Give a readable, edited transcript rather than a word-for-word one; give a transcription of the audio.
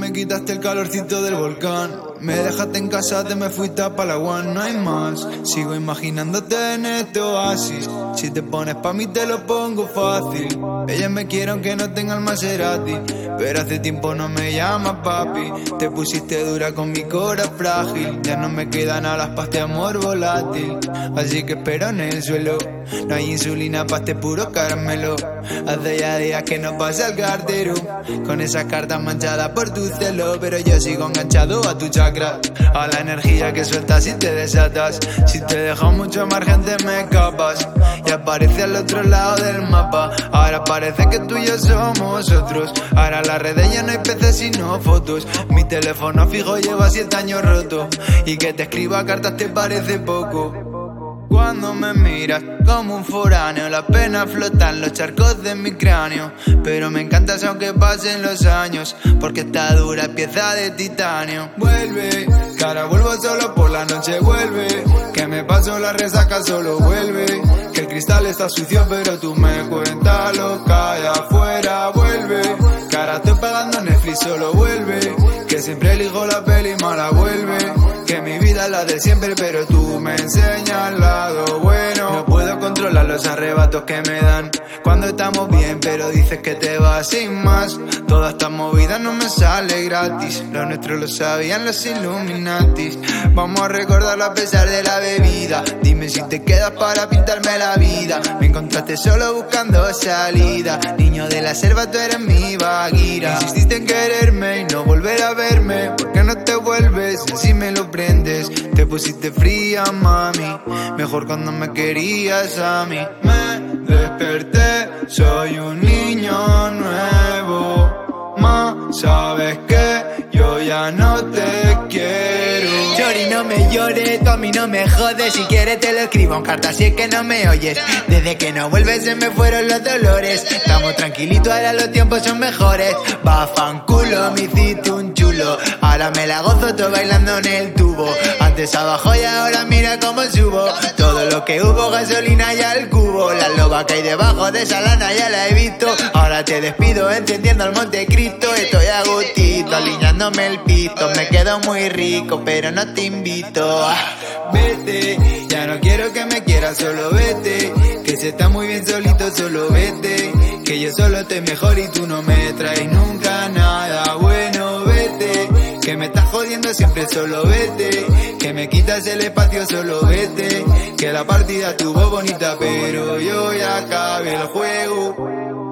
me quitaste el calorcito del volcán. Me dejaste en casa, te me fuiste a Palawan, no hay más. Sigo imaginándote en este oasis. Si te pones pa' mí te lo pongo fácil. Ella me quiere aunque no tenga el Maserati, pero hace tiempo no me llama papi. Te pusiste dura con mi cora frágil. Ya no me quedan alas pa' este amor volátil, así que espero en el suelo. No hay insulina pa' este puro caramelo. Hace ya días que no pasa el cartero con esas cartas manchadas por tu celo, pero yo sigo enganchado a tu chakra, a la energía que sueltas y te desatas. Si te dejo mucho margen te me escapas y aparece al otro lado del mapa. Ahora parece que tú y yo somos otros. Ahora en las redes ya no hay peces sino fotos. Mi teléfono fijo lleva 7 años roto y que te escriba cartas te parece poco. Cuando me miras como un foráneo, la pena flota en los charcos de mi cráneo. Pero me encantas aunque pasen los años, porque esta dura pieza de titanio. Vuelve, que ahora vuelvo solo por la noche, vuelve. Que me paso la resaca, solo vuelve. Que el cristal está sucio pero tú me cuentas lo que hay afuera, vuelve. Que ahora estoy pagando Netflix, solo vuelve. Que siempre elijo la peli mala, vuelve. Que mi vida es la de siempre pero tú me enseñas el lado bueno. No puedo controlar los arrebatos que me dan cuando estamos bien, pero dices que te vas sin más. Toda esta movida no me sale gratis. Lo nuestro lo sabían los Illuminatis. Vamos a recordarlo a pesar de la bebida. Dime si te quedas para pintarme la vida. Me encontraste solo buscando salida. Niño de la selva, tú eres mi Bagheera. Insististe en quererme y no volver a verme. ¿Por qué no te vuelves? Si me lo prendes. Te pusiste fría, mami. Mejor cuando me querías a mí. Me desperté, soy un niño nuevo. Ma, sabes que yo ya no te quiero. Chori, no me llores, tú a mí no me jodes. Si quieres te lo escribo en carta si es que no me oyes. Desde que no vuelves se me fueron los dolores. Estamos tranquilitos, ahora los tiempos son mejores. Va fanculo, me hiciste un chulo. Ahora me la gozo todo bailando en el tubo. Antes abajo y ahora mira cómo subo. Todo lo que hubo, gasolina y al cubo. La loba que hay debajo de esa lana ya la he visto. Ahora te despido encendiendo el Montecristo. Estoy a gustito, alineándome el pito. Me quedo muy rico, pero no te invito. Vete, ya no quiero que me quieras, solo vete. Que se está muy bien solito, solo vete. Que yo solo estoy mejor y tú no me traes nunca nada bueno, vete. Que me estás jodiendo siempre, solo vete. Que me quitas el espacio, solo vete. Que la partida estuvo bonita pero yo ya acabé el juego.